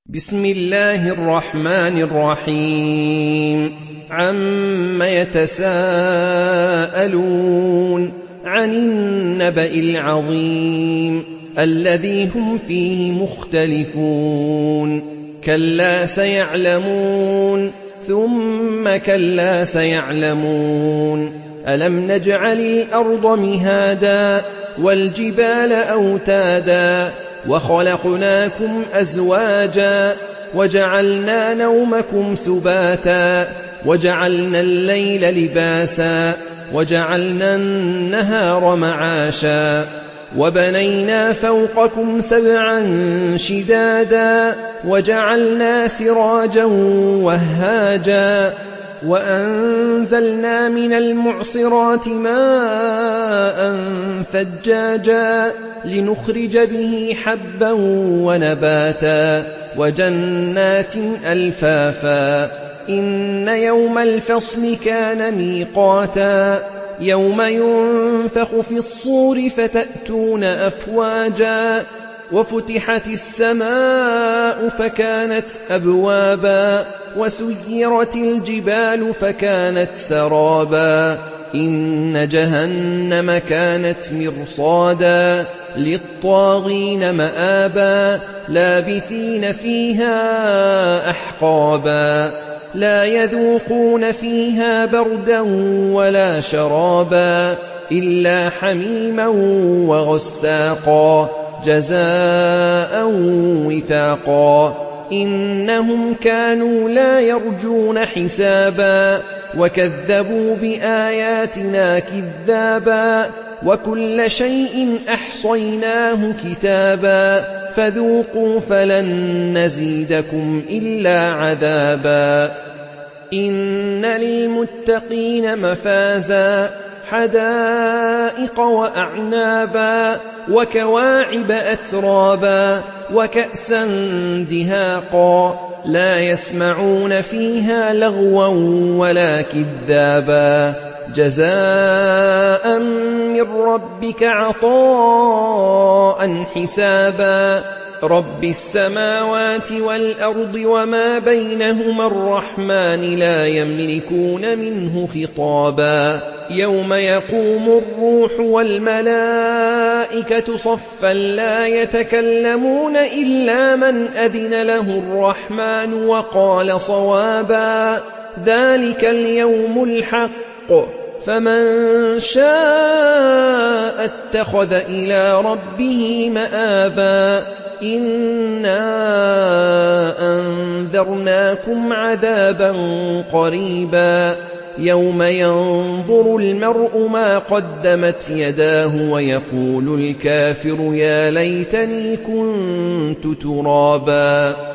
بسم الله الرحمن الرحيم عم يتساءلون عن النبأ العظيم الذي هم فيه مختلفون كلا سيعلمون ثم كلا سيعلمون ألم نجعل الأرض مهادا والجبال أوتادا وخلقناكم أزواجا وجعلنا نومكم سباتا وجعلنا الليل لباسا وجعلنا النهار معاشا وبنينا فوقكم سبعا شدادا وجعلنا سراجا وهاجا وأنزلنا من المعصرات ماء ثجاجا لنخرج به حبا ونباتا وجنات ألفافا إن يوم الفصل كان ميقاتا يوم ينفخ في الصور فتأتون أفواجا وفتحت السماء فكانت أبوابا وسيرت الجبال فكانت سرابا إن جهنم كانت مرصادا للطاغين مآبا لابثين فيها أحقابا لا يذوقون فيها بردا ولا شرابا إلا حميما وغساقا جزاء وفاقا إنهم كانوا لا يرجون حسابا وكذبوا بآياتنا كذابا وكل شيء أحصيناه كتابا فذوقوا فلن نزيدكم إلا عذابا إن للمتقين مفازا حدائق وأعنابا وكواعب أترابا وكأسا دهاقا لا يسمعون فيها لغوا ولا كذابا جزاء من ربك عطاء حسابا رب السماوات والأرض وما بينهما الرحمن لا يملكون منه خطابا يوم يقوم الروح والملائكة صفا لا يتكلمون إلا من أذن له الرحمن وقال صوابا ذلك اليوم الحق فمن شاء اتخذ إلى ربه مآبا إنا أنذرناكم عذابا قريبا يوم ينظر المرء ما قدمت يداه ويقول الكافر يا ليتني كنت ترابا